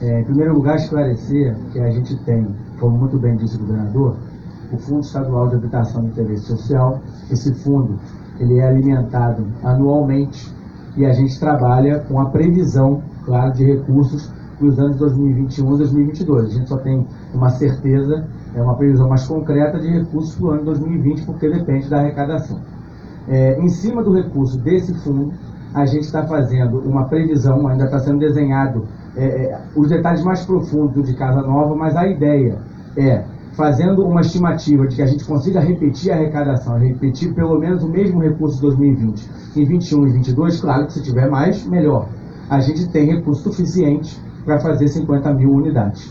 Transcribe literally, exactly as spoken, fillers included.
É, em primeiro lugar, esclarecer que a gente tem, como muito bem disse o governador, o Fundo Estadual de Habitação de Interesse Social. Esse fundo ele é alimentado anualmente e a gente trabalha com a previsão, claro, de recursos para os anos dois mil e vinte e um e dois mil e vinte e dois. A gente só tem uma certeza, é uma previsão mais concreta de recursos para o ano dois mil e vinte, porque depende da arrecadação. É, em cima do recurso desse fundo, a gente está fazendo uma previsão, ainda está sendo desenhado é, é, os detalhes mais profundos de Casa Nova, mas a ideia é, fazendo uma estimativa de que a gente consiga repetir a arrecadação, repetir pelo menos o mesmo recurso de dois mil e vinte em vinte e um e vinte e dois, claro que se tiver mais, melhor. A gente tem recurso suficiente para fazer cinquenta mil unidades.